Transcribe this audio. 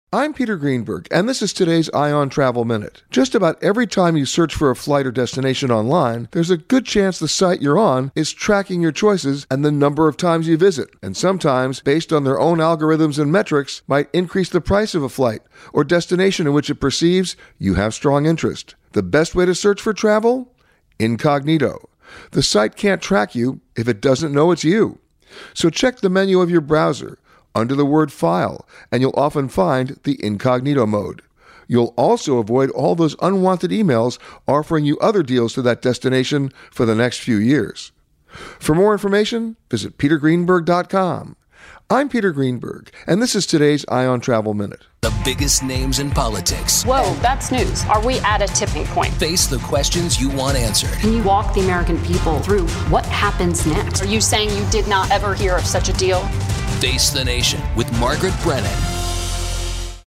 I'm Peter Greenberg, and this is today's ION Travel Minute. Just about every time you search for a flight or destination online, there's a good chance the site you're on is tracking your choices and the number of times you visit, and sometimes, based on their own algorithms and metrics, might increase the price of a flight or destination in which it perceives you have strong interest. The best way to search for travel? Incognito. The site can't track you if it doesn't know it's you. So check the menu of your browser under the word File, and you'll often find the incognito mode. You'll also avoid all those unwanted emails offering you other deals to that destination for the next few years. For more information, visit petergreenberg.com. I'm Peter Greenberg, and this is today's ION Travel Minute. The biggest names in politics. Whoa, that's news. Are we at a tipping point? Face the questions you want answered. Can you walk the American people through what happens next? Are you saying you did not ever hear of such a deal? Face the Nation with Margaret Brennan.